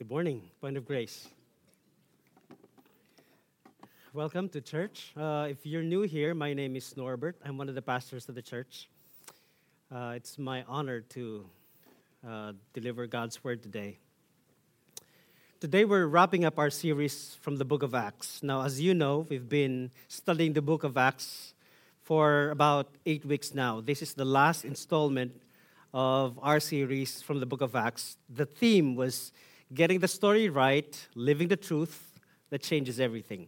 Good morning, Point of Grace. Welcome to church. If you're new here, my name is Norbert. I'm one of the pastors of the church. It's my honor to deliver God's word today. Today we're wrapping up our series from the book of Acts. Now, as you know, we've been studying the book of Acts for about 8 weeks now. This is the last installment of our series from the book of Acts. The theme was getting the story right, living the truth that changes everything.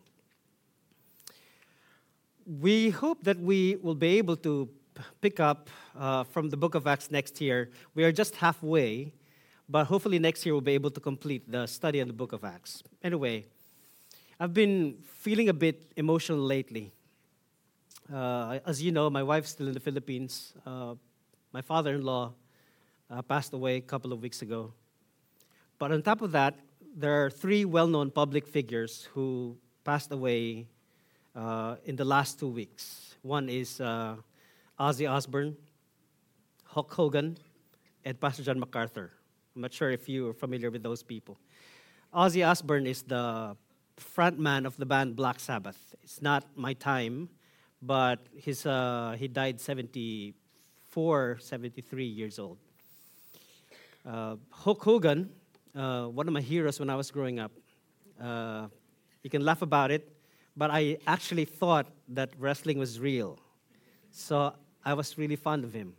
We hope that we will be able to pick up from the book of Acts next year. We are just halfway, but hopefully next year we'll be able to complete the study on the book of Acts. Anyway, I've been feeling a bit emotional lately. As you know, my wife's still in the Philippines. My father-in-law passed away a couple of weeks ago. But on top of that, there are 3 well-known public figures who passed away in the last 2 weeks. One is Ozzy Osbourne, Hulk Hogan, and Pastor John MacArthur. I'm not sure if you are familiar with those people. Ozzy Osbourne is the front man of the band Black Sabbath. It's not my time, but he died 74, 73 years old. Hulk Hogan, one of my heroes when I was growing up. You can laugh about it, but I actually thought that wrestling was real. So I was really fond of him.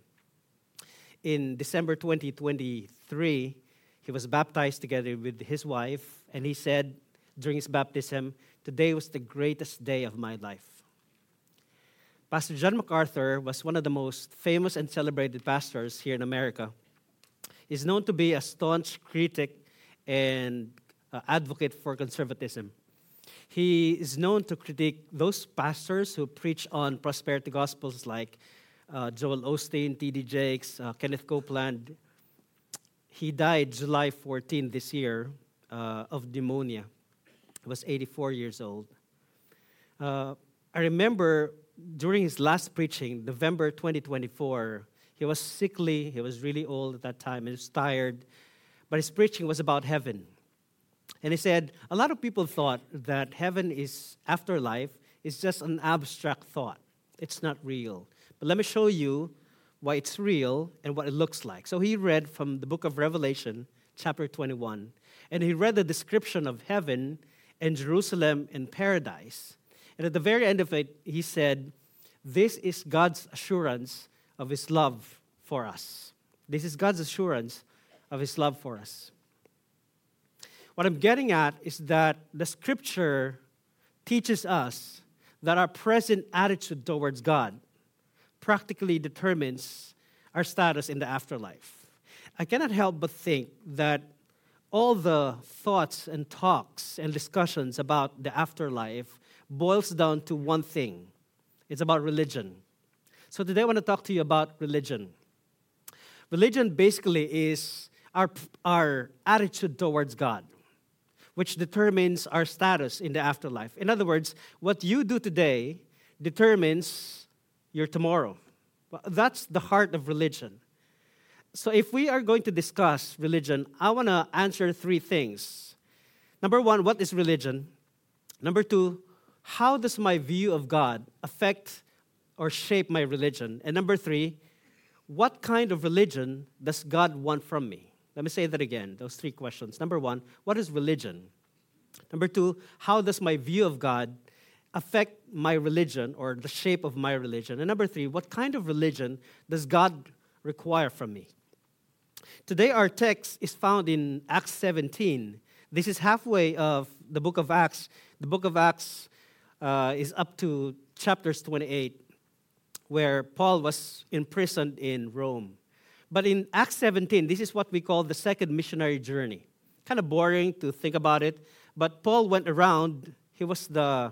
In December 2023, he was baptized together with his wife, and he said during his baptism, "Today was the greatest day of my life." Pastor John MacArthur was one of the most famous and celebrated pastors here in America. He's known to be a staunch critic and advocate for conservatism. He is known to critique those pastors who preach on prosperity gospels like Joel Osteen, T.D. Jakes, Kenneth Copeland. He died July 14 this year of pneumonia. He was 84 years old. I remember during his last preaching, November 2024, he was sickly. He was really old at that time. He was tired. But his preaching was about heaven. And he said, a lot of people thought that heaven is afterlife is just an abstract thought. It's not real. But let me show you why it's real and what it looks like. So he read from the book of Revelation, chapter 21. And he read the description of heaven and Jerusalem and paradise. And at the very end of it, he said, this is God's assurance of his love for us. This is God's assurance of his love for us. What I'm getting at is that the scripture teaches us that our present attitude towards God practically determines our status in the afterlife. I cannot help but think that all the thoughts and talks and discussions about the afterlife boils down to one thing. It's about religion. So today I want to talk to you about religion. Religion basically is our attitude towards God, which determines our status in the afterlife. In other words, what you do today determines your tomorrow. That's the heart of religion. So if we are going to discuss religion, I want to answer 3 things. Number 1, what is religion? Number 2, how does my view of God affect or shape my religion? And number 3, what kind of religion does God want from me? Let me say that again, those 3 questions. Number 1, what is religion? Number 2, how does my view of God affect my religion or the shape of my religion? And number 3, what kind of religion does God require from me? Today our text is found in Acts 17. This is halfway of the book of Acts. The book of Acts is up to chapters 28, where Paul was imprisoned in Rome. But in Acts 17, this is what we call the second missionary journey. Kind of boring to think about it, but Paul went around. He was a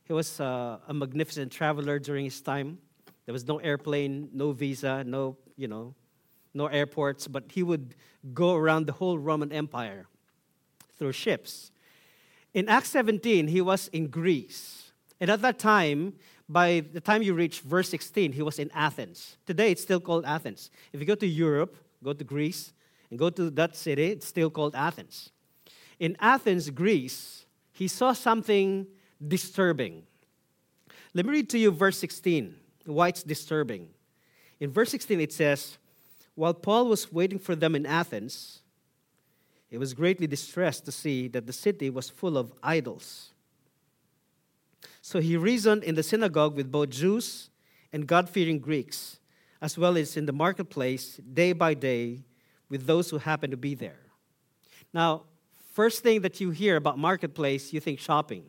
magnificent traveler during his time. There was no airplane, no visa, no airports, but he would go around the whole Roman Empire through ships. In Acts 17, he was in Greece. And at that time, by the time you reach verse 16, he was in Athens. Today, it's still called Athens. If you go to Europe, go to Greece, and go to that city, it's still called Athens. in Athens, Greece, he saw something disturbing. Let me read to you verse 16, why it's disturbing. In verse 16, it says, while Paul was waiting for them in Athens, he was greatly distressed to see that the city was full of idols. So he reasoned in the synagogue with both Jews and God-fearing Greeks, as well as in the marketplace, day by day, with those who happened to be there. Now, first thing that you hear about marketplace, you think shopping.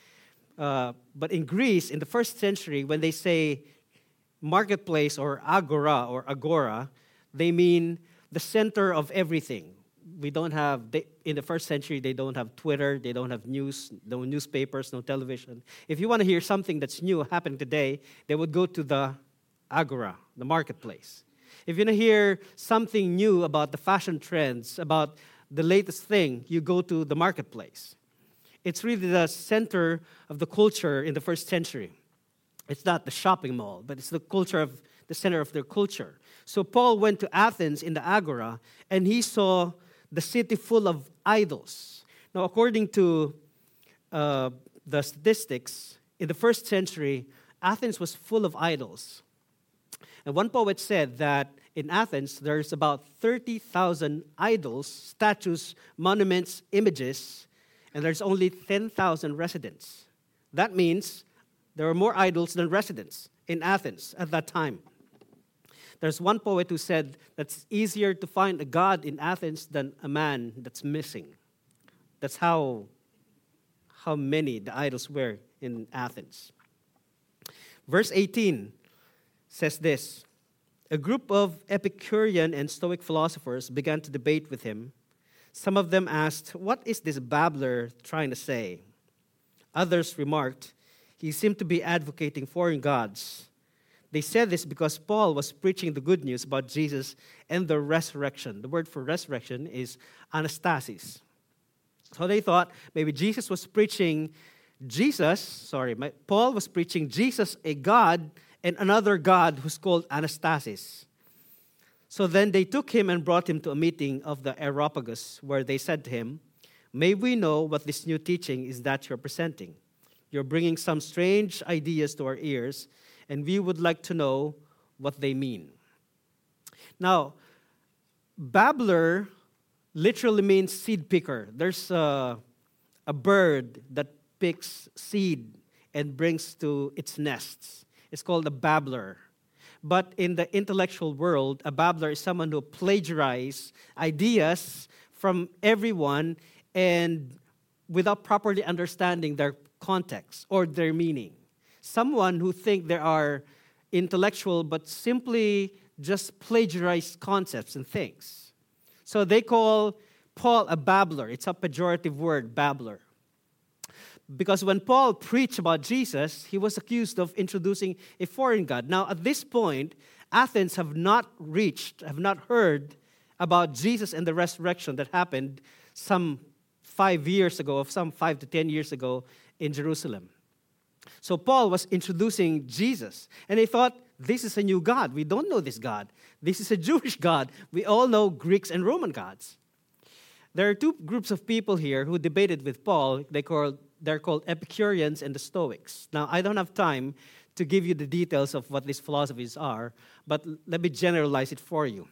But in Greece, in the first century, when they say marketplace or agora, they mean the center of everything. In the first century, they don't have Twitter, they don't have news, no newspapers, no television. If you want to hear something that's new happening today, they would go to the agora, the marketplace. If you want to hear something new about the fashion trends, about the latest thing, you go to the marketplace. It's really the center of the culture in the first century. It's not the shopping mall, but it's the center of their culture. So Paul went to Athens in the agora, and he saw the city full of idols. Now, according to the statistics, in the first century, Athens was full of idols. And one poet said that in Athens, there's about 30,000 idols, statues, monuments, images, and there's only 10,000 residents. That means there were more idols than residents in Athens at that time. There's one poet who said that it's easier to find a god in Athens than a man that's missing. That's how many the idols were in Athens. Verse 18 says this, a group of Epicurean and Stoic philosophers began to debate with him. Some of them asked, what is this babbler trying to say? Others remarked, he seemed to be advocating foreign gods. They said this because Paul was preaching the good news about Jesus and the resurrection. The word for resurrection is anastasis. So they thought maybe Paul was preaching Jesus, a God, and another God who's called Anastasis. So then they took him and brought him to a meeting of the Areopagus, where they said to him, may we know what this new teaching is that you're presenting? You're bringing some strange ideas to our ears, and we would like to know what they mean. Now, babbler literally means seed picker. There's a bird that picks seed and brings to its nests. It's called a babbler. But in the intellectual world, a babbler is someone who plagiarizes ideas from everyone and without properly understanding their context or their meaning. Someone who think they are intellectual but simply just plagiarize concepts and things. So they call Paul a babbler. It's a pejorative word, babbler. Because when Paul preached about Jesus, he was accused of introducing a foreign god. Now, at this point, Athens have not heard about Jesus and the resurrection that happened some 5 years ago, some 5 to 10 years ago in Jerusalem. So Paul was introducing Jesus, and they thought, this is a new God. We don't know this God. This is a Jewish God. We all know Greeks and Roman gods. There are two groups of people here who debated with Paul. They're called Epicureans and the Stoics. Now, I don't have time to give you the details of what these philosophies are, but let me generalize it for you.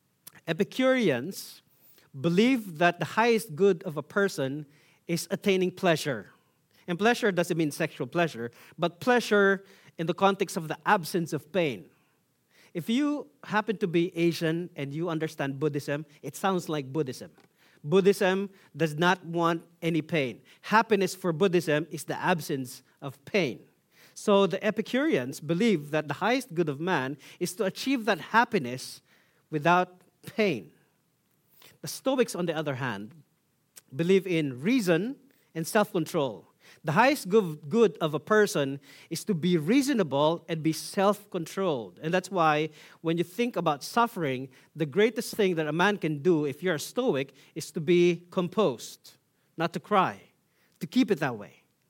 Epicureans believe that the highest good of a person is attaining pleasure. And pleasure doesn't mean sexual pleasure, but pleasure in the context of the absence of pain. If you happen to be Asian and you understand Buddhism, it sounds like Buddhism. Buddhism does not want any pain. Happiness for Buddhism is the absence of pain. So the Epicureans believe that the highest good of man is to achieve that happiness without pain. The Stoics, on the other hand, believe in reason and self-control. The highest good of a person is to be reasonable and be self-controlled. And that's why when you think about suffering, the greatest thing that a man can do if you're a Stoic is to be composed, not to cry, to keep it that way.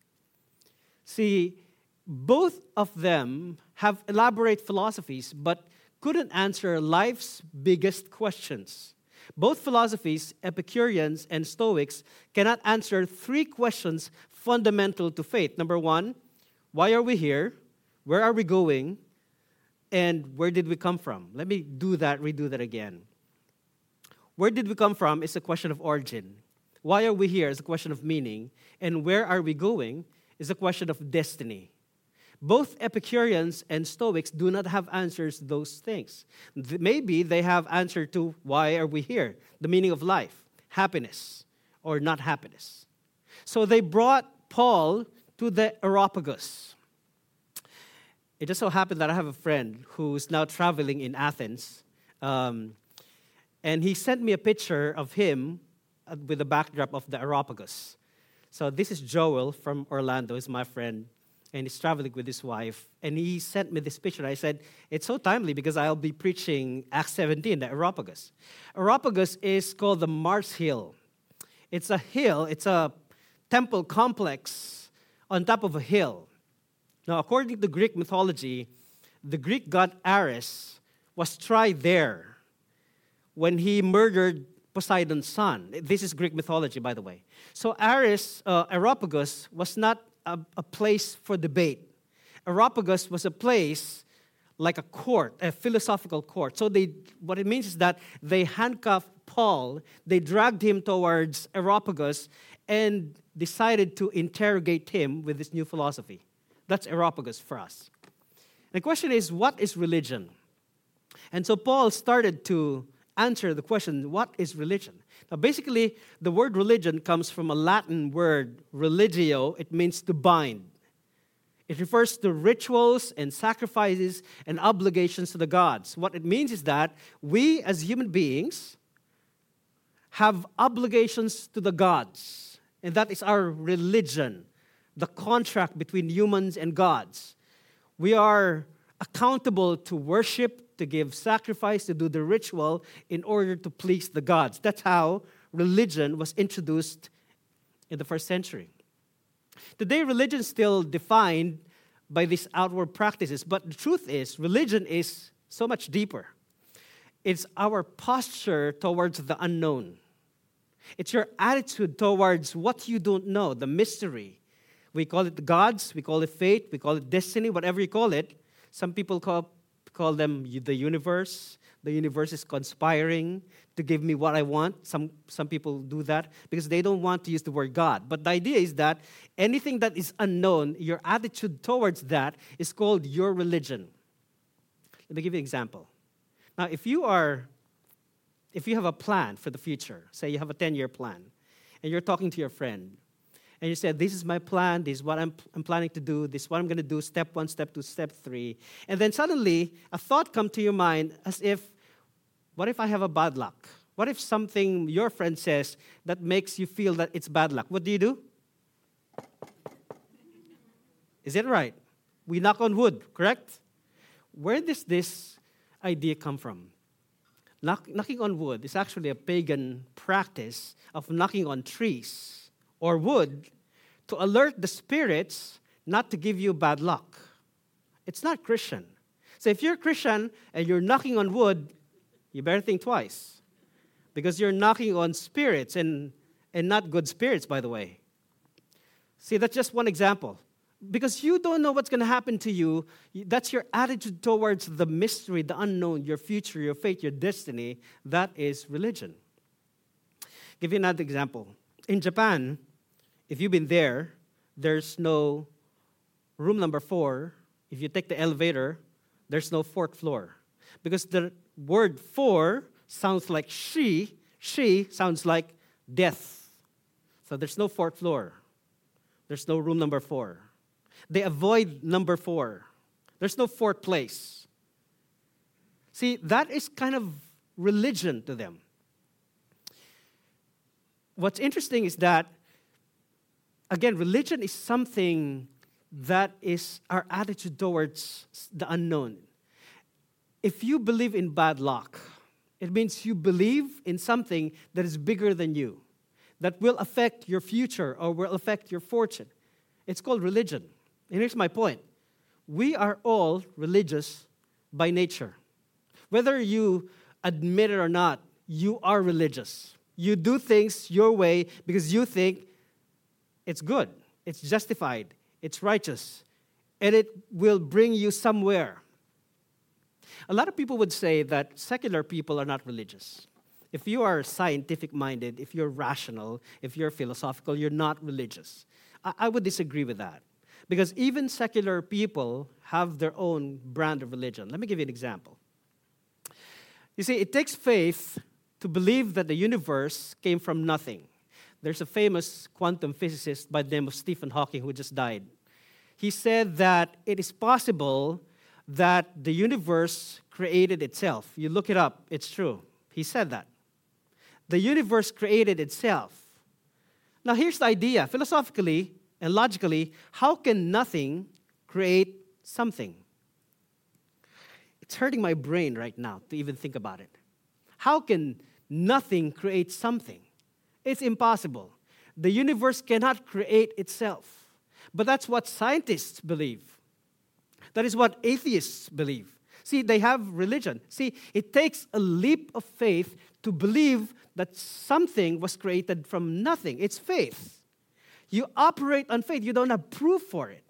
See, both of them have elaborate philosophies, but couldn't answer life's biggest questions. Both philosophies, Epicureans and Stoics, cannot answer three questions fundamental to faith. Number one, why are we here? Where are we going? And where did we come from? Let me redo that again. Where did we come from is a question of origin. Why are we here is a question of meaning. And where are we going is a question of destiny. Both Epicureans and Stoics do not have answers to those things. Maybe they have answer to why are we here, the meaning of life, happiness or not happiness. So they brought Paul to the Areopagus. It just so happened that I have a friend who's now traveling in Athens, and he sent me a picture of him with the backdrop of the Areopagus. So this is Joel from Orlando, he's my friend, and he's traveling with his wife. And he sent me this picture. I said, it's so timely because I'll be preaching Acts 17, the Areopagus. Areopagus is called the Mars Hill. It's a hill, it's a temple complex on top of a hill. Now, according to Greek mythology, the Greek god Ares was tried there when he murdered Poseidon's son. This is Greek mythology, by the way. So Areopagus was not a place for debate. Areopagus was a place like a court, a philosophical court. So what it means is that they handcuffed Paul, they dragged him towards Areopagus, and decided to interrogate him with this new philosophy. That's Areopagus for us. The question is, what is religion? And so Paul started to answer the question, what is religion? Now, basically, the word religion comes from a Latin word, religio. It means to bind. It refers to rituals and sacrifices and obligations to the gods. What it means is that we as human beings have obligations to the gods, and that is our religion, the contract between humans and gods. We are accountable to worship, to give sacrifice, to do the ritual in order to please the gods. That's how religion was introduced in the first century. Today, religion is still defined by these outward practices, but the truth is, religion is so much deeper. It's our posture towards the unknown. It's your attitude towards what you don't know, the mystery. We call it the gods, we call it fate, we call it destiny, whatever you call it. Some people call them the universe. The universe is conspiring to give me what I want. Some people do that because they don't want to use the word God. But the idea is that anything that is unknown, your attitude towards that is called your religion. Let me give you an example. Now, if you have a plan for the future, say you have a 10-year plan, and you're talking to your friend, and you said, this is my plan, this is what I'm planning to do, this is what I'm going to do, step 1, step 2, step 3. And then suddenly, a thought comes to your mind as if, what if I have a bad luck? What if something your friend says that makes you feel that it's bad luck? What do? Is it right? We knock on wood, correct? Where does this idea come from? Knocking on wood is actually a pagan practice of knocking on trees or wood to alert the spirits not to give you bad luck. It's not Christian. So if you're a Christian and you're knocking on wood, you better think twice. Because you're knocking on spirits and not good spirits, by the way. See, that's just one example. Because you don't know what's going to happen to you. That's your attitude towards the mystery, the unknown, your future, your fate, your destiny. That is religion. Give you another example. In Japan, if you've been there, there's no room number 4. If you take the elevator, there's no 4th floor. Because the word 4 sounds like she sounds like death. So there's no 4th floor. There's no room number 4. They avoid number 4. There's no 4th place. See, that is kind of religion to them. What's interesting is that, again, religion is something that is our attitude towards the unknown. If you believe in bad luck, it means you believe in something that is bigger than you, that will affect your future or will affect your fortune. It's called religion. And here's my point. We are all religious by nature. Whether you admit it or not, you are religious. You do things your way because you think it's good, it's justified, it's righteous, and it will bring you somewhere. A lot of people would say that secular people are not religious. If you are scientific-minded, if you're rational, if you're philosophical, you're not religious. I would disagree with that. Because even secular people have their own brand of religion. Let me give you an example. You see, it takes faith to believe that the universe came from nothing. There's a famous quantum physicist by the name of Stephen Hawking who just died. He said that it is possible that the universe created itself. You look it up, it's true. He said that. The universe created itself. Now here's the idea. Philosophically and logically, how can nothing create something? It's hurting my brain right now to even think about it. How can nothing create something? It's impossible. The universe cannot create itself. But that's what scientists believe. That is what atheists believe. See, they have religion. See, it takes a leap of faith to believe that something was created from nothing. It's faith. You operate on faith. You don't have proof for it.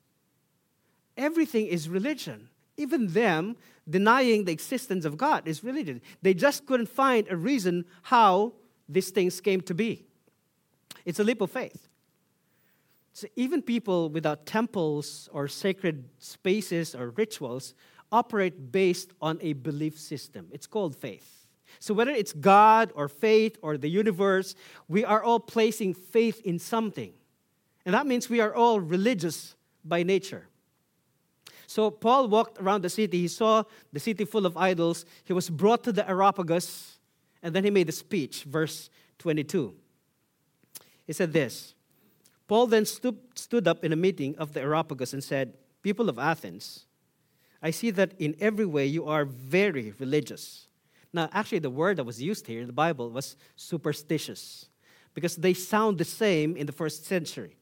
Everything is religion. Even them denying the existence of God is religion. They just couldn't find a reason how these things came to be. It's a leap of faith. So even people without temples or sacred spaces or rituals operate based on a belief system. It's called faith. So whether it's God or faith or the universe, we are all placing faith in something. And that means we are all religious by nature. So Paul walked around the city. He saw the city full of idols. He was brought to the Areopagus, and then he made a speech, verse 22. He said this, Paul then stood up in a meeting of the Areopagus and said, "People of Athens, I see that in every way you are very religious." Now, actually, the word that was used here in the Bible was superstitious, because they sound the same in the first century.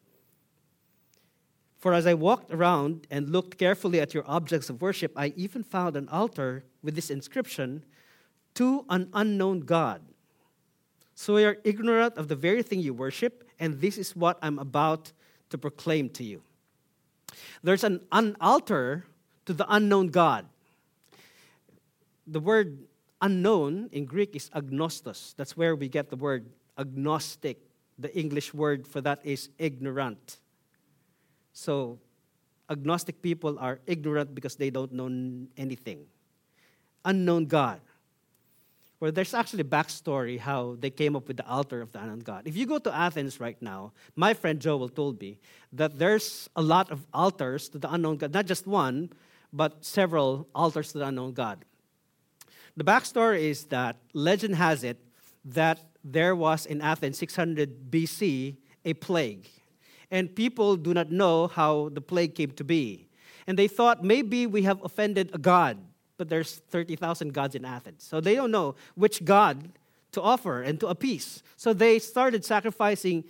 "For as I walked around and looked carefully at your objects of worship, I even found an altar with this inscription, 'To an unknown God.' So you are ignorant of the very thing you worship, and this is what I'm about to proclaim to you." There's an altar to the unknown God. The word unknown in Greek is agnostos. That's where we get the word agnostic. The English word for that is ignorant. So agnostic people are ignorant because they don't know anything. Unknown God. Well, there's actually a backstory how they came up with the altar of the unknown God. If you go to Athens right now, my friend Joel told me that there's a lot of altars to the unknown God. Not just one, but several altars to the unknown God. The backstory is that legend has it that there was in Athens 600 BC a plague. And people do not know how the plague came to be. And they thought maybe we have offended a god. But there's 30,000 gods in Athens. So they don't know which god to offer and to appease. So they started sacrificing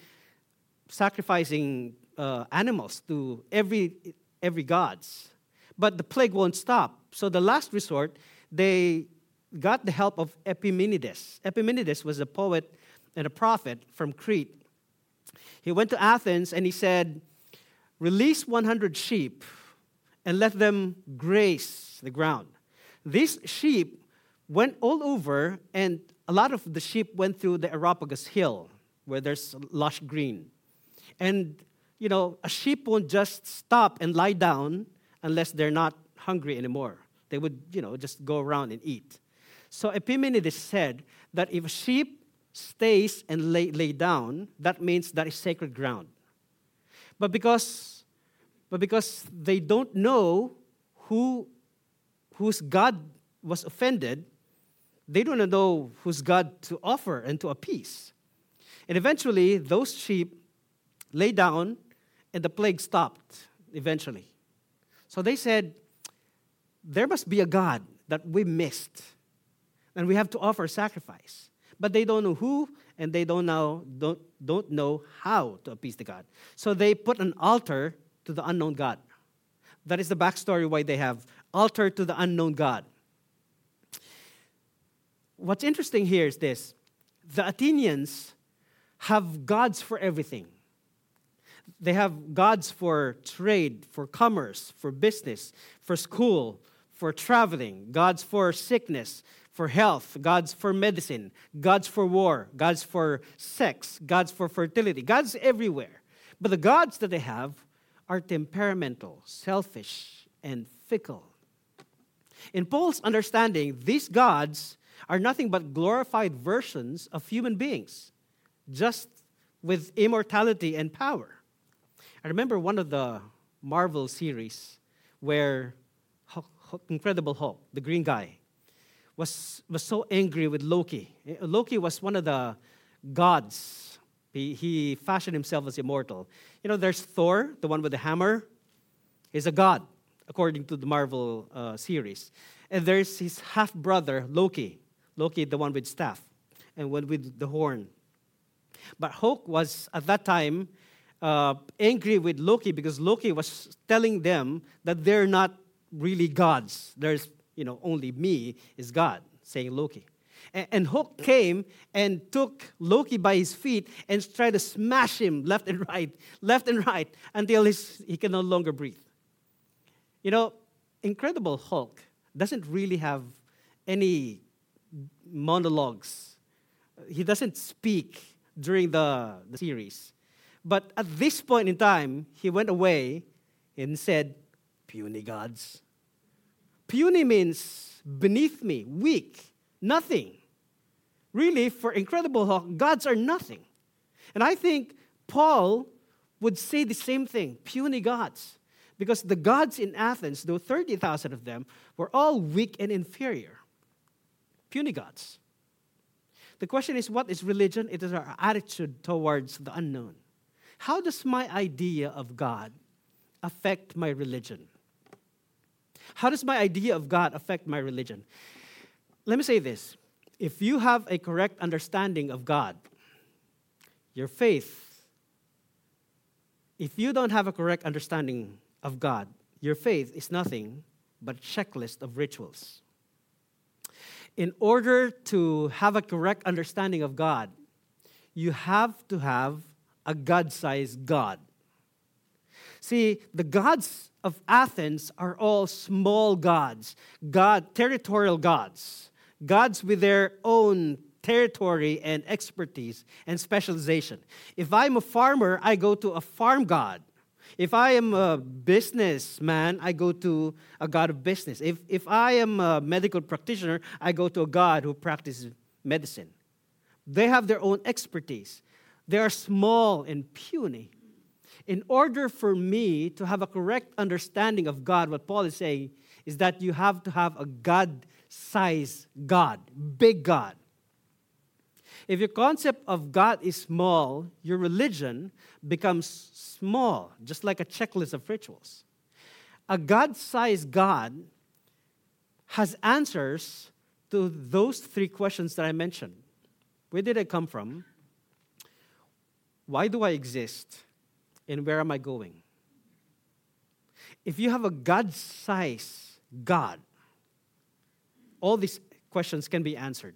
animals to every gods. But the plague won't stop. So the last resort, they got the help of Epimenides. Epimenides was a poet and a prophet from Crete. He went to Athens and he said, "Release 100 sheep and let them graze the ground." These sheep went all over, and a lot of the sheep went through the Areopagus hill, where there's lush green. And, a sheep won't just stop and lie down unless they're not hungry anymore. They would, just go around and eat. So Epimenides said that if a sheep stays and lay down, that means that is sacred ground. But because they don't know whose God was offended, they don't know whose God to offer and to appease. And eventually, those sheep lay down, and the plague stopped eventually. So they said, there must be a God that we missed, and we have to offer sacrifice. But they don't know who, and they don't know how to appease the God. So they put an altar to the unknown God. That is the backstory why they have altar to the unknown God. What's interesting here is this. The Athenians have gods for everything. They have gods for trade, for commerce, for business, for school, for traveling, gods for sickness, for health, gods for medicine, gods for war, gods for sex, gods for fertility, gods everywhere. But the gods that they have are temperamental, selfish, and fickle. In Paul's understanding, these gods are nothing but glorified versions of human beings, just with immortality and power. I remember one of the Marvel series where Incredible Hulk, the green guy, was so angry with Loki. Loki was one of the gods. He fashioned himself as immortal. You know, there's Thor, the one with the hammer. He's a god, according to the Marvel series. And there's his half-brother, Loki. Loki, the one with staff, and one with the horn. But Hulk was, at that time, angry with Loki because Loki was telling them that they're not really gods. There's, only me is God, saying Loki. And Hulk came and took Loki by his feet and tried to smash him left and right, until he can no longer breathe. Incredible Hulk doesn't really have any monologues. He doesn't speak during the series. But at this point in time, he went away and said, "Puny gods." Puny means beneath me, weak, nothing. Really, for Incredible Hulk, gods are nothing. And I think Paul would say the same thing, puny gods. Because the gods in Athens, though 30,000 of them, were all weak and inferior. Puny gods. The question is, what is religion? It is our attitude towards the unknown. How does my idea of God affect my religion? How does my idea of God affect my religion? Let me say this. If you have a correct understanding of God, your faith, if you don't have a correct understanding of God, your faith is nothing but a checklist of rituals. In order to have a correct understanding of God, you have to have a God-sized God. See, the gods of Athens are all small gods, territorial gods, gods with their own territory and expertise and specialization. If I'm a farmer, I go to a farm god. If I am a businessman, I go to a god of business. If I am a medical practitioner, I go to a god who practices medicine. They have their own expertise. They are small and puny. In order for me to have a correct understanding of God, what Paul is saying is that you have to have a God-sized God, big God. If your concept of God is small, your religion becomes small, just like a checklist of rituals. A God-sized God has answers to those three questions that I mentioned. Where did I come from? Why do I exist? And where am I going? If you have a God-sized God, all these questions can be answered.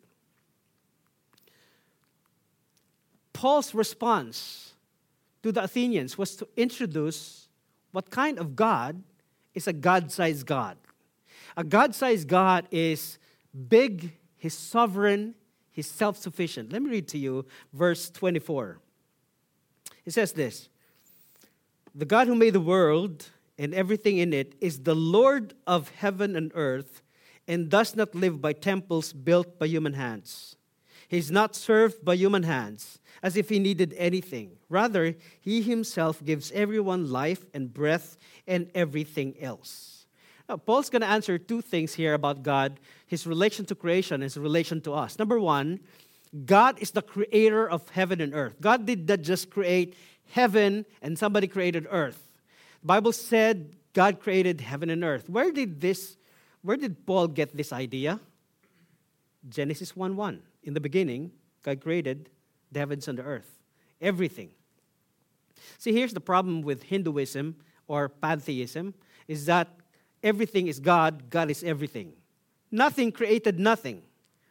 Paul's response to the Athenians was to introduce what kind of God is a God-sized God. A God-sized God is big, He's sovereign, He's self-sufficient. Let me read to you verse 24. It says this, "The God who made the world and everything in it is the Lord of heaven and earth and does not live by temples built by human hands. He is not served by human hands as if he needed anything. Rather, he himself gives everyone life and breath and everything else." Now, Paul's going to answer two things here about God, his relation to creation, his relation to us. Number one, God is the creator of heaven and earth. God did not just create heaven and somebody created earth. The Bible said God created heaven and earth. Where did Paul get this idea? Genesis 1:1. In the beginning, God created the heavens and the earth. Everything. See, here's the problem with Hinduism or pantheism, is that everything is God, God is everything. Nothing created nothing.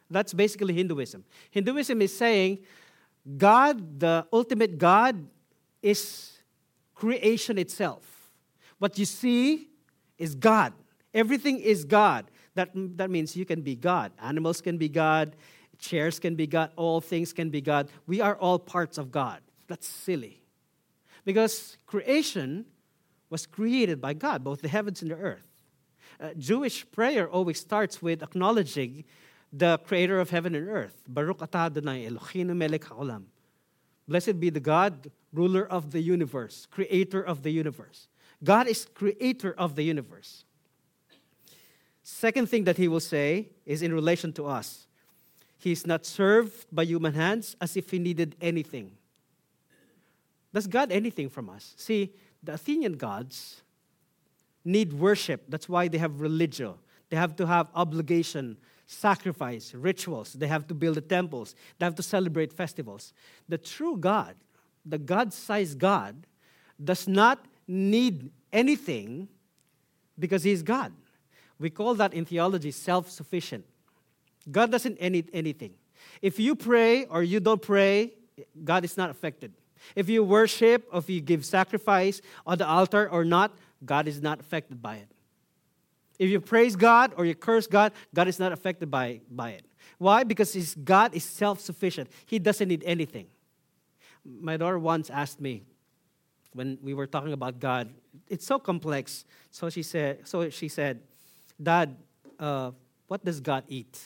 That's basically Hinduism. Hinduism is saying God, the ultimate God, is creation itself. What you see is God. Everything is God. That means you can be God. Animals can be God. Chairs can be God. All things can be God. We are all parts of God. That's silly. Because creation was created by God, both the heavens and the earth. Jewish prayer always starts with acknowledging the creator of heaven and earth. Baruch atah Adonai Eloheinu melech haolam. Blessed be the God, ruler of the universe, creator of the universe. God is creator of the universe. Second thing that he will say is in relation to us. He is not served by human hands as if he needed anything. Does God anything from us? See, the Athenian gods need worship. That's why they have religion. They have to have obligation, sacrifice, rituals. They have to build the temples. They have to celebrate festivals. The true God, the God-sized God, does not need anything because he is God. We call that in theology self-sufficient. God doesn't need anything. If you pray or you don't pray, God is not affected. If you worship, or if you give sacrifice on the altar or not, God is not affected by it. If you praise God or you curse God, God is not affected by it. Why? Because God is self-sufficient. He doesn't need anything. My daughter once asked me, when we were talking about God, it's so complex. So she said, Dad, what does God eat?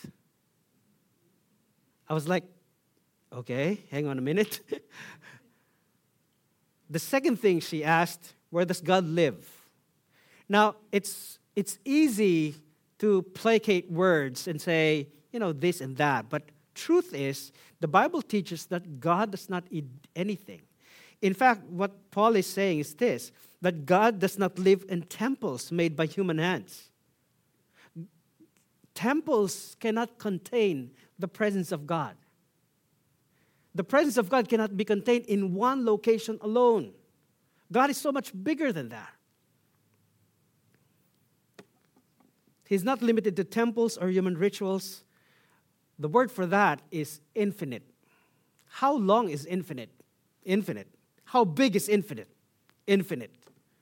I was like, okay, hang on a minute. The second thing she asked, where does God live? Now, it's easy to placate words and say, this and that. But truth is, the Bible teaches that God does not eat anything. In fact, what Paul is saying is this, that God does not live in temples made by human hands. Temples cannot contain the presence of God. The presence of God cannot be contained in one location alone. God is so much bigger than that. He's not limited to temples or human rituals. The word for that is infinite. How long is infinite? Infinite. How big is infinite? Infinite.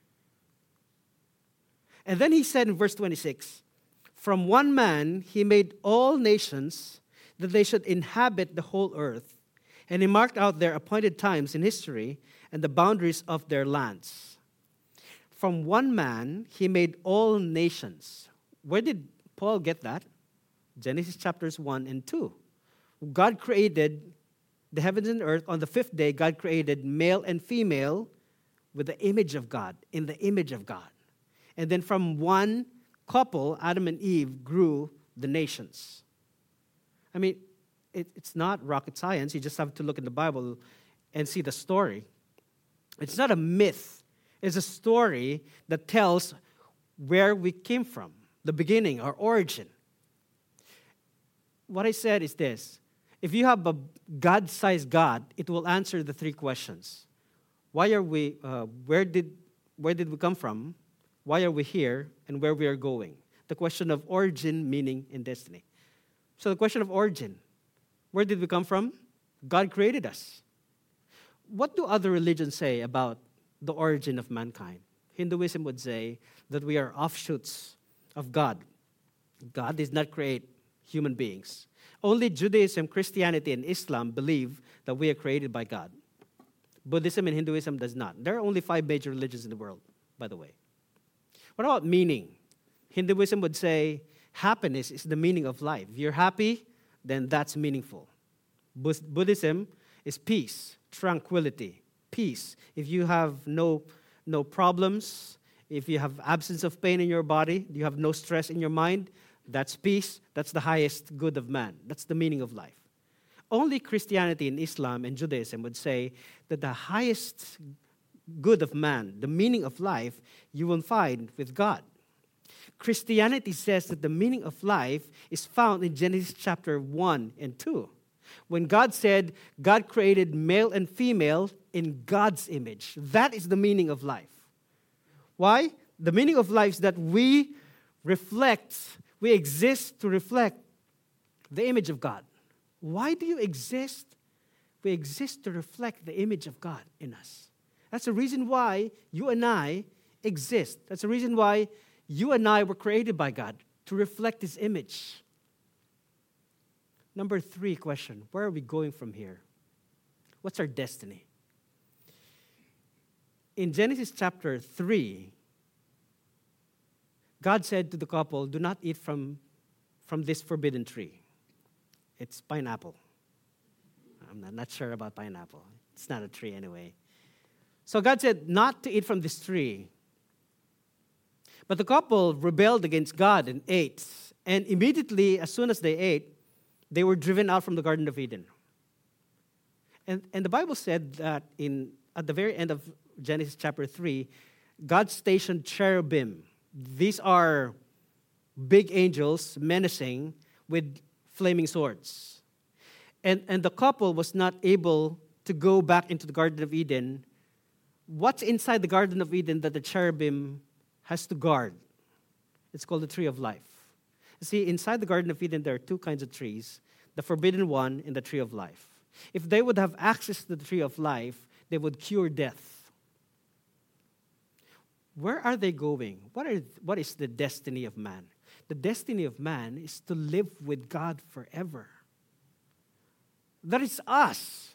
And then he said in verse 26, from one man he made all nations that they should inhabit the whole earth. And he marked out their appointed times in history and the boundaries of their lands. From one man, he made all nations. Where did Paul get that? Genesis chapters 1 and 2. God created the heavens and earth. On the fifth day, God created male and female with the image of God, in the image of God. And then from one couple, Adam and Eve, grew the nations. I mean, it's not rocket science. You just have to look in the Bible and see the story. It's not a myth. It's a story that tells where we came from, the beginning, our origin. What I said is this. If you have a God-sized God, it will answer the three questions. Why are we, where did we come from? Why are we here? And where we are going? The question of origin, meaning, and destiny. So the question of origin. Where did we come from? God created us. What do other religions say about the origin of mankind? Hinduism would say that we are offshoots of God. God did not create human beings. Only Judaism, Christianity, and Islam believe that we are created by God. Buddhism and Hinduism does not. There are only 5 major religions in the world, by the way. What about meaning? Hinduism would say happiness is the meaning of life. If you're happy, then that's meaningful. Buddhism is peace, tranquility, peace. If you have no problems, if you have absence of pain in your body, you have no stress in your mind, that's peace. That's the highest good of man. That's the meaning of life. Only Christianity and Islam and Judaism would say that the highest good of man, the meaning of life, you will find with God. Christianity says that the meaning of life is found in Genesis chapter 1 and 2. When God said, God created male and female in God's image. That is the meaning of life. Why? The meaning of life is that we exist to reflect The image of God. Why do you exist? We exist to reflect the image of God in us. That's the reason why you and I exist. That's the reason why you and I were created by God, to reflect His image. Number 3 question, where are we going from here? What's our destiny? In Genesis chapter 3, God said to the couple, do not eat from this forbidden tree. It's pineapple. I'm not sure about pineapple. It's not a tree anyway. So God said not to eat from this tree. But the couple rebelled against God and ate. And immediately, as soon as they ate, they were driven out from the Garden of Eden. And the Bible said that at the very end of Genesis chapter 3, God stationed cherubim. These are big angels menacing with flaming swords. And the couple was not able to go back into the Garden of Eden. What's inside the Garden of Eden that the cherubim has to guard? It's called the tree of life. You see, inside the Garden of Eden, there are 2 kinds of trees, the forbidden one and the tree of life. If they would have access to the tree of life, they would cure death. Where are they going? What is the destiny of man? The destiny of man is to live with God forever. That is us.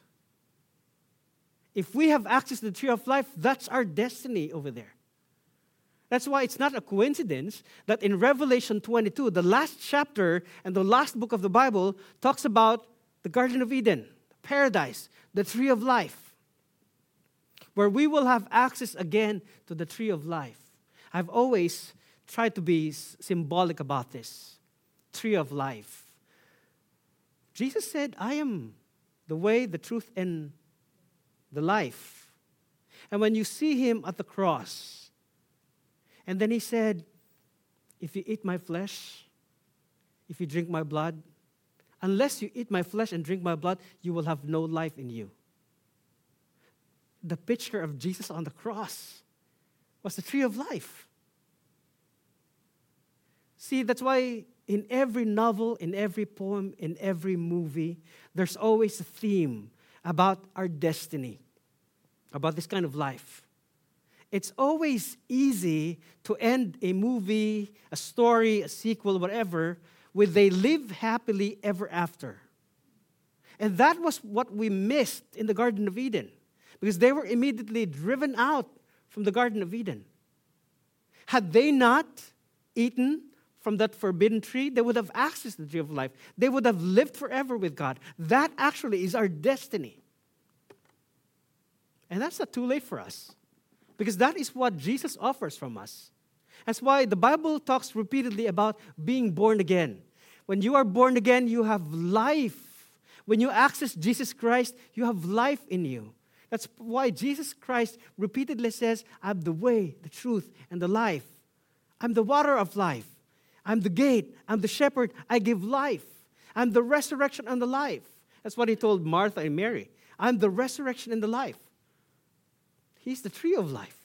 If we have access to the tree of life, that's our destiny over there. That's why it's not a coincidence that in Revelation 22, the last chapter and the last book of the Bible talks about the Garden of Eden, paradise, the tree of life, where we will have access again to the tree of life. I've always tried to be symbolic about this tree of life. Jesus said, I am the way, the truth, and the life. And when you see Him at the cross, and then He said, if you eat my flesh, if you drink my blood, unless you eat my flesh and drink my blood, you will have no life in you. The picture of Jesus on the cross was the tree of life. See, that's why in every novel, in every poem, in every movie, there's always a theme about our destiny, about this kind of life. It's always easy to end a movie, a story, a sequel, whatever, with they live happily ever after. And that was what we missed in the Garden of Eden, because they were immediately driven out from the Garden of Eden. Had they not eaten from that forbidden tree, they would have access to the tree of life. They would have lived forever with God. That actually is our destiny. And that's not too late for us, because that is what Jesus offers from us. That's why the Bible talks repeatedly about being born again. When you are born again, you have life. When you access Jesus Christ, you have life in you. That's why Jesus Christ repeatedly says, I'm the way, the truth, and the life. I'm the water of life. I'm the gate. I'm the shepherd. I give life. I'm the resurrection and the life. That's what He told Martha and Mary. I'm the resurrection and the life. He's the tree of life.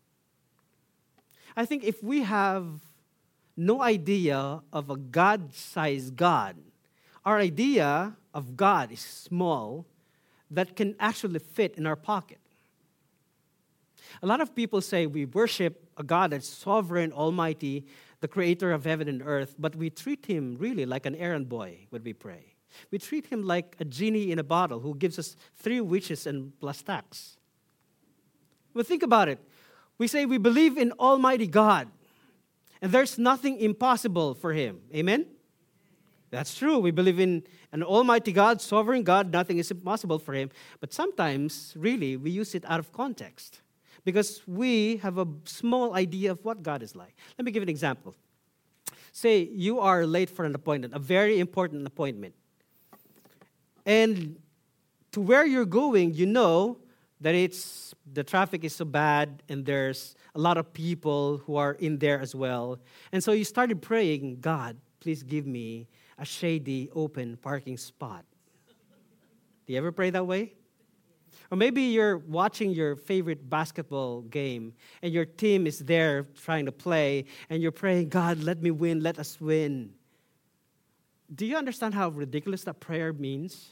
I think if we have no idea of a God-sized God, our idea of God is small, that can actually fit in our pocket. A lot of people say we worship a God that's sovereign, almighty, the creator of heaven and earth, but we treat Him really like an errand boy when we pray. We treat Him like a genie in a bottle who gives us 3 wishes and plus tax. But think about it. We say we believe in Almighty God, and there's nothing impossible for Him. Amen? That's true. We believe in an Almighty God, sovereign God. Nothing is impossible for Him. But sometimes, really, we use it out of context because we have a small idea of what God is like. Let me give an example. Say you are late for an appointment, a very important appointment. And to where you're going, you know that the traffic is so bad and there's a lot of people who are in there as well. And so you started praying, God, please give me a shady, open parking spot. Do you ever pray that way? Or maybe you're watching your favorite basketball game and your team is there trying to play and you're praying, God, let me win, let us win. Do you understand how ridiculous that prayer means?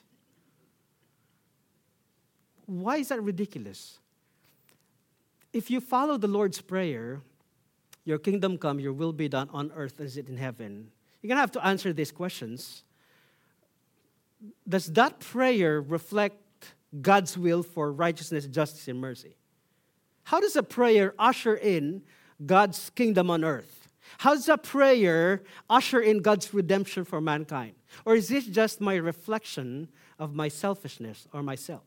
Why is that ridiculous? If you follow the Lord's Prayer, your kingdom come, your will be done on earth as it in heaven, you're going to have to answer these questions. Does that prayer reflect God's will for righteousness, justice, and mercy? How does a prayer usher in God's kingdom on earth? How does a prayer usher in God's redemption for mankind? Or is this just my reflection of my selfishness or myself?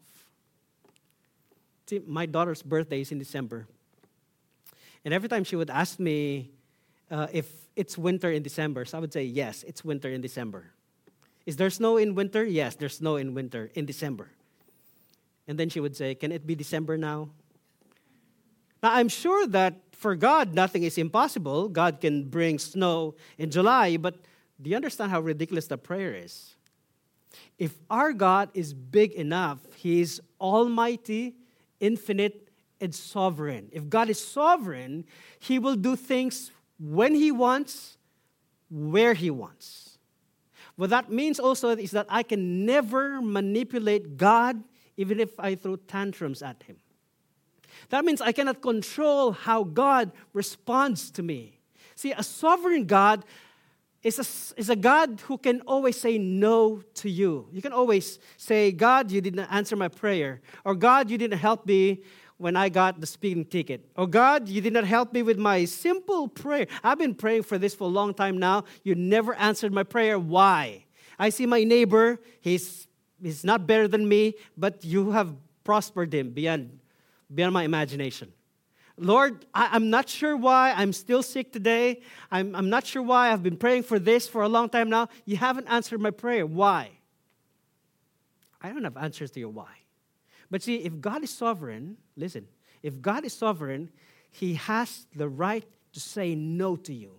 See, my daughter's birthday is in December. And every time she would ask me if it's winter in December, so I would say, yes, it's winter in December. Is there snow in winter? Yes, there's snow in winter in December. And then she would say, can it be December now? Now, I'm sure that for God, nothing is impossible. God can bring snow in July, but do you understand how ridiculous the prayer is? If our God is big enough, He is almighty, infinite, and sovereign. If God is sovereign, He will do things when He wants, where He wants. What that means also is that I can never manipulate God, even if I throw tantrums at Him. That means I cannot control how God responds to me. See, a sovereign God is a God who can always say no to you. You can always say, God, you didn't answer my prayer. Or God, you didn't help me when I got the speeding ticket. Or God, you did not help me with my simple prayer. I've been praying for this for a long time now. You never answered my prayer. Why? I see my neighbor. He's not better than me, but you have prospered him beyond my imagination. Lord, I'm not sure why I'm still sick today. I'm not sure why I've been praying for this for a long time now. You haven't answered my prayer. Why? I don't have answers to your why. But see, if God is sovereign, listen, if God is sovereign, He has the right to say no to you.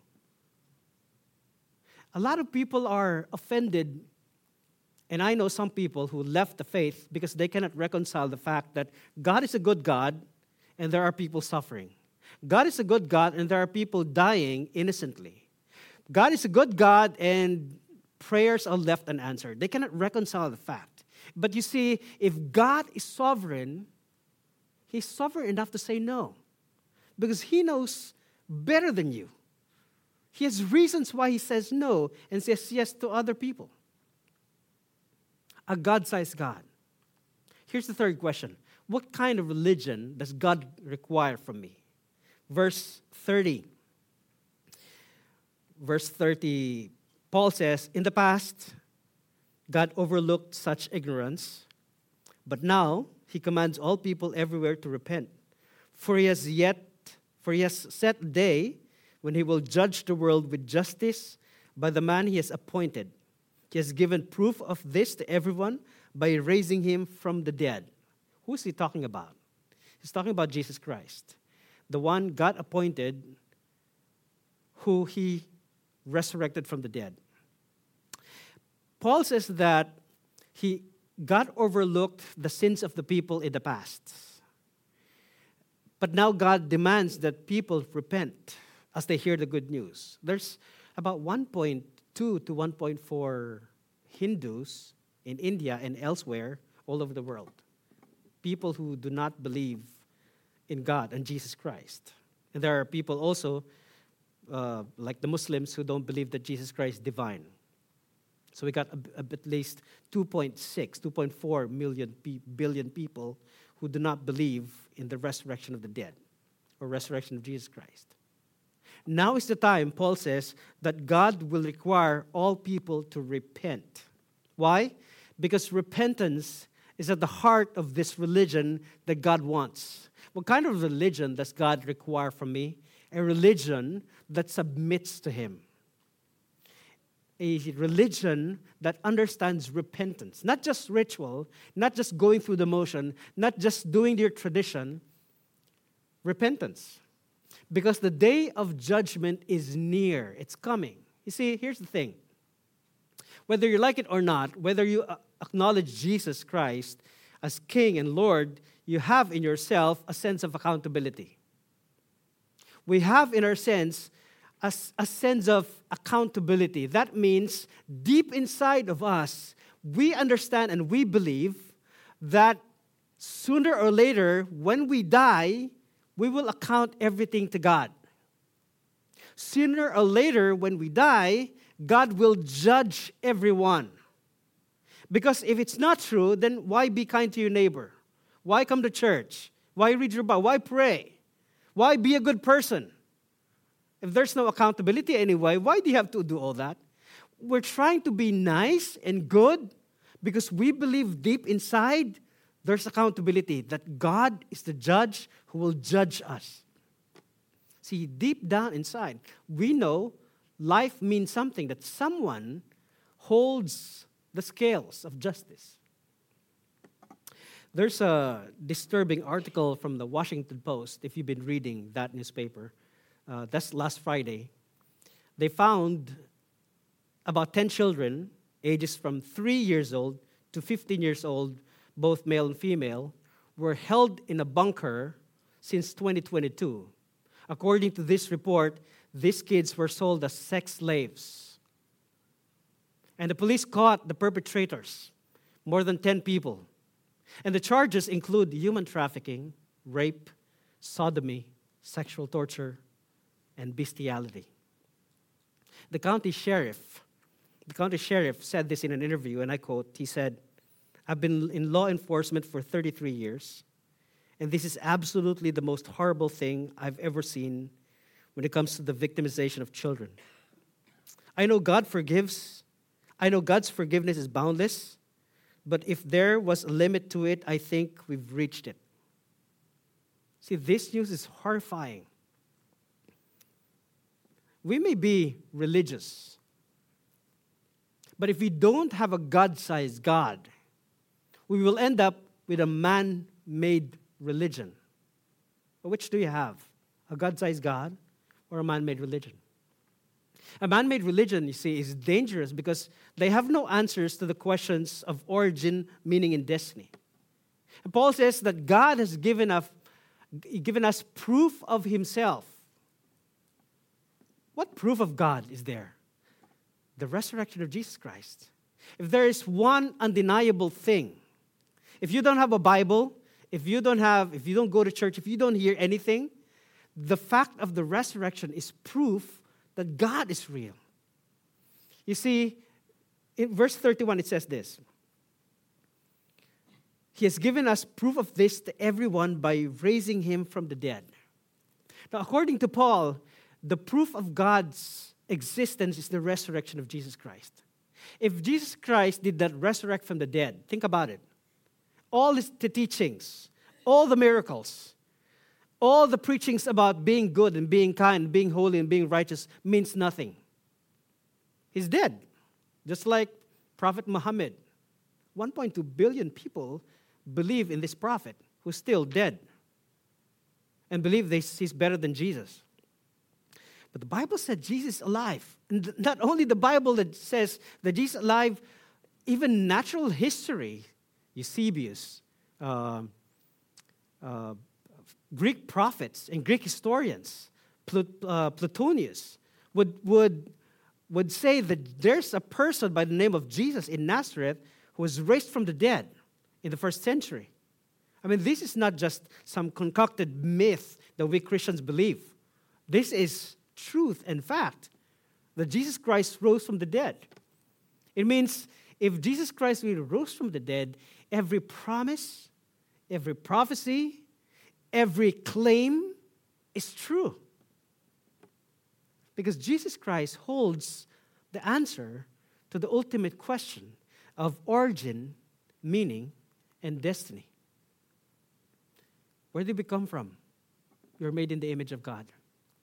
A lot of people are offended, and I know some people who left the faith because they cannot reconcile the fact that God is a good God and there are people suffering. God is a good God and there are people dying innocently. God is a good God and prayers are left unanswered. They cannot reconcile the fact. But you see, if God is sovereign, He's sovereign enough to say no. Because He knows better than you. He has reasons why He says no and says yes to other people. A God-sized God. Here's the third question. What kind of religion does God require from me? Verse 30. Verse 30, Paul says, in the past, God overlooked such ignorance, but now He commands all people everywhere to repent. For He has set a day when He will judge the world with justice by the man He has appointed. He has given proof of this to everyone by raising Him from the dead. Who is He talking about? He's talking about Jesus Christ, the one God appointed, who He resurrected from the dead. Paul says that God overlooked the sins of the people in the past. But now God demands that people repent as they hear the good news. There's about 1.2 to 1.4 Hindus in India and elsewhere all over the world. People who do not believe in God and Jesus Christ. And there are people also, like the Muslims, who don't believe that Jesus Christ is divine. So we got at least 2.4 billion people who do not believe in the resurrection of the dead or resurrection of Jesus Christ. Now is the time, Paul says, that God will require all people to repent. Why? Because repentance is at the heart of this religion that God wants. What kind of religion does God require from me? A religion that submits to Him. A religion that understands repentance. Not just ritual, not just going through the motion, not just doing your tradition. Repentance. Because the day of judgment is near. It's coming. You see, here's the thing. Whether you like it or not, whether you acknowledge Jesus Christ as King and Lord, you have in yourself a sense of accountability. We have in our sense a sense of accountability. That means deep inside of us, we understand and we believe that sooner or later, when we die, we will account everything to God. Sooner or later, when we die, God will judge everyone. Because if it's not true, then why be kind to your neighbor? Why come to church? Why read your Bible? Why pray? Why be a good person? If there's no accountability anyway, why do you have to do all that? We're trying to be nice and good because we believe deep inside there's accountability, that God is the judge who will judge us. See, deep down inside, we know life means something, that someone holds the scales of justice. There's a disturbing article from the Washington Post, if you've been reading that newspaper. That's last Friday. They found about 10 children, ages from 3 years old to 15 years old, both male and female, were held in a bunker since 2022. According to this report, these kids were sold as sex slaves. And the police caught the perpetrators, more than 10 people. And the charges include human trafficking, rape, sodomy, sexual torture, and bestiality. The county sheriff said this in an interview, and I quote, he said, "I've been in law enforcement for 33 years, and this is absolutely the most horrible thing I've ever seen when it comes to the victimization of children. I know God forgives. I know God's forgiveness is boundless, but if there was a limit to it, I think we've reached it." See, this news is horrifying. We may be religious, but if we don't have a God-sized God, we will end up with a man-made religion. But which do you have? A God-sized God or a man-made religion? A man-made religion, you see, is dangerous because they have no answers to the questions of origin, meaning, and destiny. And Paul says that God has given us proof of himself. What proof of God is there? The resurrection of Jesus Christ. If there is one undeniable thing, if you don't have a Bible, if you don't go to church, if you don't hear anything, the fact of the resurrection is proof that God is real. You see, in verse 31, it says this: He has given us proof of this to everyone by raising him from the dead. Now, according to Paul, the proof of God's existence is the resurrection of Jesus Christ. If Jesus Christ did not resurrect from the dead, think about it. All the teachings, all the miracles, all the preachings about being good and being kind, being holy and being righteous means nothing. He's dead. Just like Prophet Muhammad. 1.2 billion people believe in this prophet who's still dead and believe he's better than Jesus. But the Bible said Jesus is alive. And not only the Bible that says that Jesus is alive, even natural history, Eusebius, Greek prophets and Greek historians, Plotinus, would say that there's a person by the name of Jesus in Nazareth who was raised from the dead in the first century. I mean, this is not just some concocted myth that we Christians believe. This is truth and fact that Jesus Christ rose from the dead. It means if Jesus Christ really rose from the dead, every promise, every prophecy, every claim is true. Because Jesus Christ holds the answer to the ultimate question of origin, meaning, and destiny. Where did we come from? You're made in the image of God.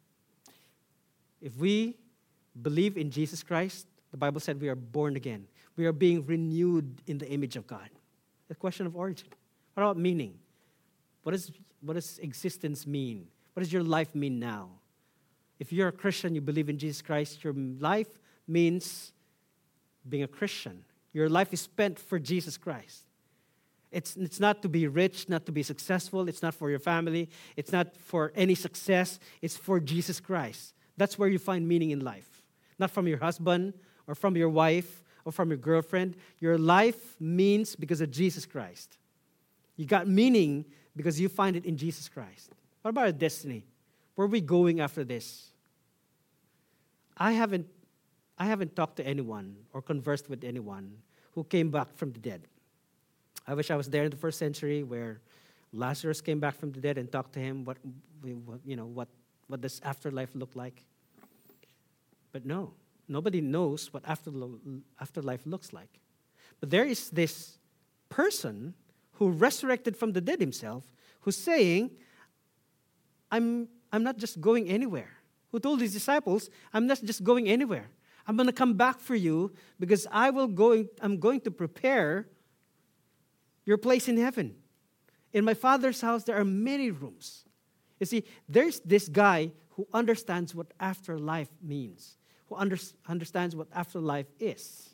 If we believe in Jesus Christ, the Bible said we are born again. We are being renewed in the image of God. The question of origin. What about meaning? What does existence mean? What does your life mean now? If you're a Christian, you believe in Jesus Christ, your life means being a Christian. Your life is spent for Jesus Christ. It's not to be rich, not to be successful. It's not for your family. It's not for any success. It's for Jesus Christ. That's where you find meaning in life. Not from your husband or from your wife or from your girlfriend. Your life means because of Jesus Christ. You got meaning because you find it in Jesus Christ. What about our destiny? Where are we going after this? I haven't talked to anyone or conversed with anyone who came back from the dead. I wish I was there in the first century where Lazarus came back from the dead and talked to him. What does afterlife look like? But no, nobody knows what afterlife looks like. But there is this person who resurrected from the dead himself, who's saying, I'm not just going anywhere. Who told his disciples, I'm not just going anywhere. I'm going to come back for you because I'm going to prepare your place in heaven. In my Father's house, there are many rooms. You see, there's this guy who understands what afterlife means, who understands what afterlife is.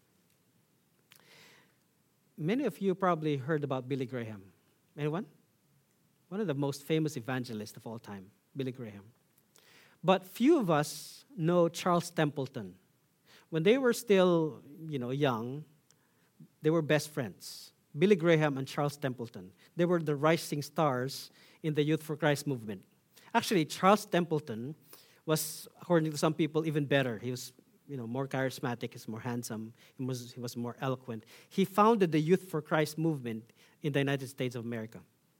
Many of you probably heard about Billy Graham. Anyone? One of the most famous evangelists of all time, Billy Graham. But few of us know Charles Templeton. When they were still, young, they were best friends. Billy Graham and Charles Templeton. They were the rising stars in the Youth for Christ movement. Actually, Charles Templeton was, according to some people, even better. He was, more charismatic. He's more handsome. He was more eloquent. He founded the Youth for Christ movement in the United States of America.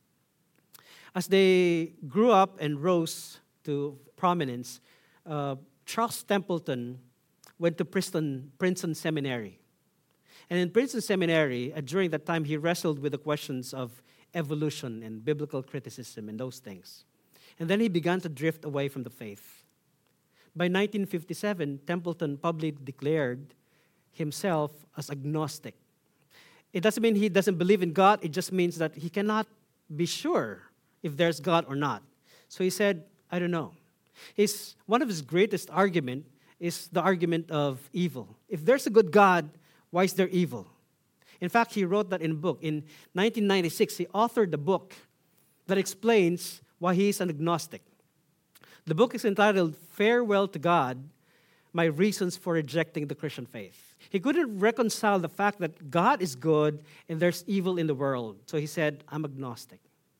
As they grew up and rose to prominence, Charles Templeton went to Princeton Seminary. And in Princeton Seminary, during that time, he wrestled with the questions of evolution and biblical criticism and those things. And then he began to drift away from the faith. By 1957, Templeton publicly declared himself as agnostic. It doesn't mean he doesn't believe in God. It just means that he cannot be sure if there's God or not. So he said, I don't know. One of his greatest argument is the argument of evil. If there's a good God, why is there evil? In fact, he wrote that in a book. In 1996, he authored a book that explains why he is an agnostic. The book is entitled Farewell to God, My Reasons for Rejecting the Christian Faith. He couldn't reconcile the fact that God is good and there's evil in the world. So he said, I'm agnostic.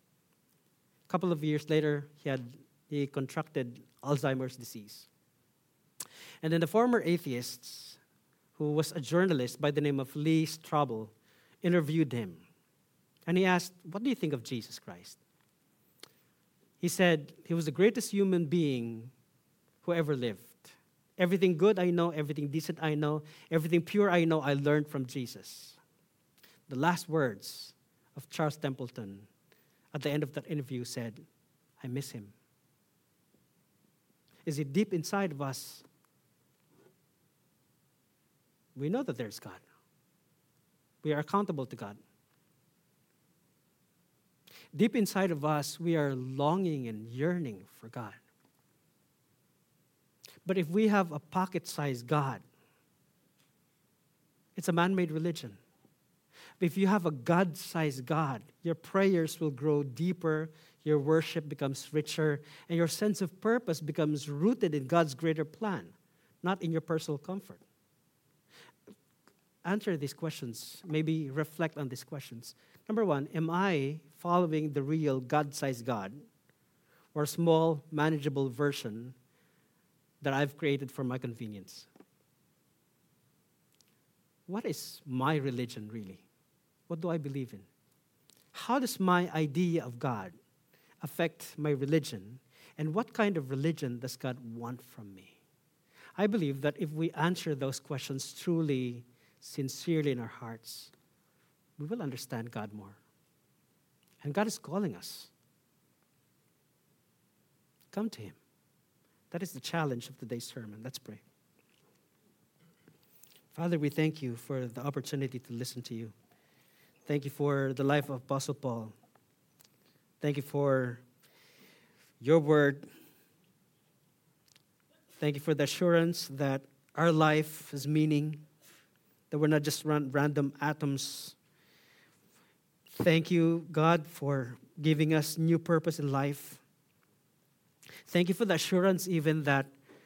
A couple of years later, he contracted Alzheimer's disease. And then the former atheist, who was a journalist by the name of Lee Strobel, interviewed him. And he asked, what do you think of Jesus Christ? He said, he was the greatest human being who ever lived. Everything good I know, everything decent I know, everything pure I know, I learned from Jesus. The last words of Charles Templeton at the end of that interview said, I miss him. Is it deep inside of us? We know that there's God. We are accountable to God. Deep inside of us, we are longing and yearning for God. But if we have a pocket-sized God, it's a man-made religion. But if you have a God-sized God, your prayers will grow deeper, your worship becomes richer, and your sense of purpose becomes rooted in God's greater plan, not in your personal comfort. Answer these questions, maybe reflect on these questions. Number one, am I following the real God-sized God or a small, manageable version that I've created for my convenience? What is my religion really? What do I believe in? How does my idea of God affect my religion? And what kind of religion does God want from me? I believe that if we answer those questions truly, sincerely in our hearts, we will understand God more. And God is calling us. Come to Him. That is the challenge of today's sermon. Let's pray. Father, we thank you for the opportunity to listen to you. Thank you for the life of Apostle Paul. Thank you for your word. Thank you for the assurance that our life has meaning, that we're not just random atoms. Thank you, God, for giving us new purpose in life. Thank you for the assurance even that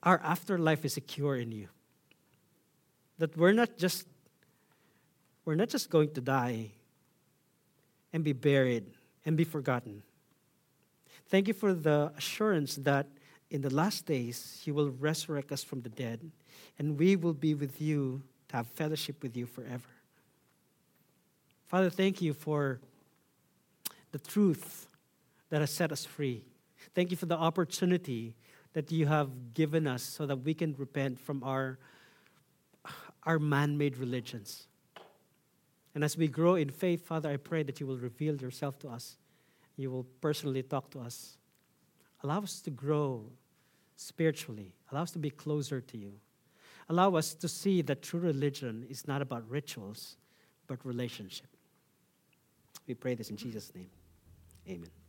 our afterlife is secure in you. That we're not just going to die and be buried and be forgotten. Thank you for the assurance that in the last days you will resurrect us from the dead, and we will be with you to have fellowship with you forever. Father, thank you for the truth that has set us free. Thank you for the opportunity that you have given us so that we can repent from our man-made religions. And as we grow in faith, Father, I pray that you will reveal yourself to us. You will personally talk to us. Allow us to grow spiritually. Allow us to be closer to you. Allow us to see that true religion is not about rituals, but relationship. We pray this in Jesus' name. Amen.